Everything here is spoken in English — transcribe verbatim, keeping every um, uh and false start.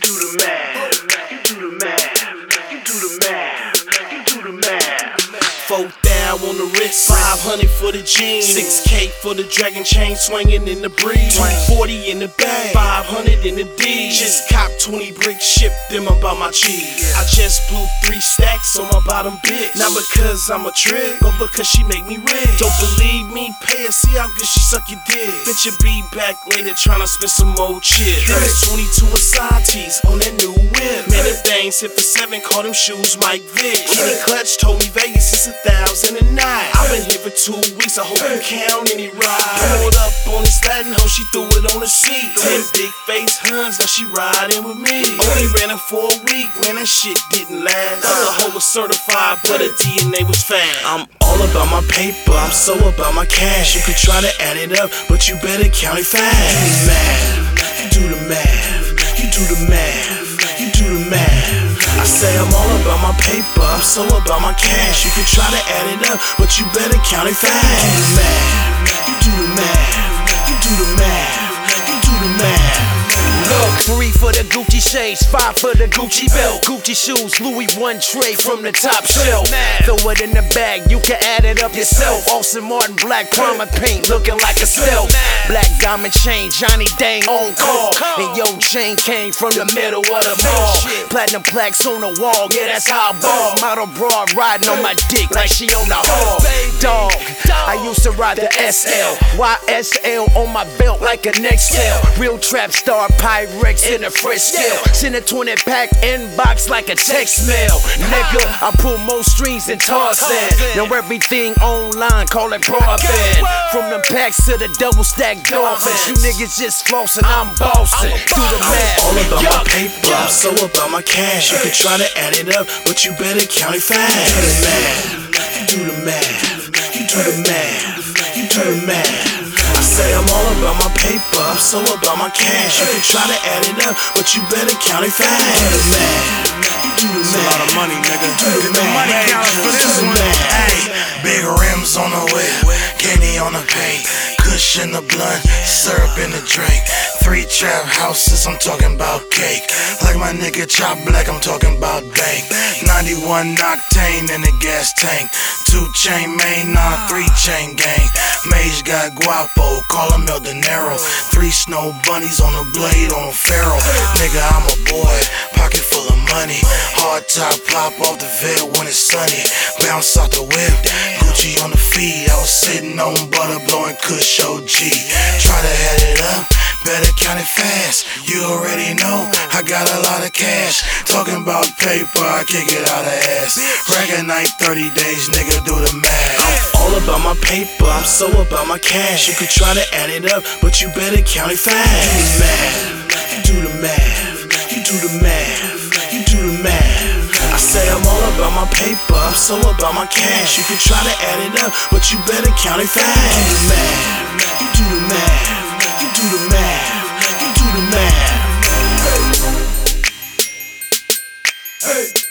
do the math, you do the math, you do the math, you do the math. Four thou on the wrist, five hundred for the jeans, six K for the dragon chain swinging in the breeze, two forty in the bag, five hundred in the D. Just cop twenty bricks, ship them about my cheese. I just blew three stacks on my bottom bitch, not because I'm a trick, but because she make me rich. Don't believe me? Pay her, see how good she suck your dick. Bitch, you be back later tryna spend some more chips. There's twenty-two Asantes on that new whip. Man, if they ain't sit for seven, call them shoes Mike Vick. Kenny Clutch told me Vegas is a thousand a night. I've been here for two weeks, I hope you count any rides. Pulled up on this Latin hoe, she threw it on the seat. Ten big face huns, now she riding with me. Only ran her for a week, man, that shit didn't last. The hoe was certified, but her D N A was fast. I'm all about my paper, I'm so about my cash. You could try to add it up, but you better count it fast. You do the math, you do the math, you do the math. I say I'm all about my paper, I'm so about my cash. You could try to add it up, but you better count it fast. You do the math, you do the math, you do the math. Look, three for the Gucci shades, five for the Gucci belt, Gucci shoes, Louis one tray from the top shelf. Throw it in the bag, you can add it up yourself. Austin Martin black primer paint, looking like a stealth. Black diamond chain, Johnny Dang on call, and yo chain came from the middle of the mall. Platinum plaques on the wall, yeah that's how I ball. Model broad riding on my dick like she on the hall. Dog, I used to ride the S L, Y S L on my belt like a Nextel. Real trap star, Pyrex in a fresh scale. Send a twenty pack inbox like a text mail. Nigga, I pull more strings than Tarzan. Now everything online, call it broadband. From the packs to the double stack dolphins. You niggas just flossing, I'm bossing. Do the math. I'm all about my paper, I'm so about my cash. You could try to add it up, but you better count it fast. You do the math, you do the math, you do the math. I say I'm all about my paper, I'm so about my cash. You can try to add it up, but you better count it fast. You do the math, a lot of money, nigga. You do the math, you do the math. Hey, big rims on the whip, candy on the paint, kush in the blunt, syrup in the drink. Three trap houses, I'm talking about cake. Like my nigga Chop Black, I'm talking about bank. ninety-one octane in the gas tank. Two chain main, nah, three chain gang. Mage got guapo, call him El Dinero. Three snow bunnies on the blade on a Pharaoh. Nigga, I'm a boy, pocket full of money. Hard top, plop off the vid when it's sunny. Bounce off the whip, Gucci on the feet. I was sitting on butter, blowing Kush O G. Try to add it up, better count it fast. You already know I got a lot of cash. Talking about paper, I kick it out of ass. Rack a night, thirty days, nigga, do the math. I'm all about my paper, I'm so about my cash. You could try to add it up, but you better count it fast. You do the math, you do the math, you do the math. I say I'm all about my paper, I'm so about my cash. You can try to add it up, but you better count it fast. You do the math, you do the math, you do the math. Hey. Hey.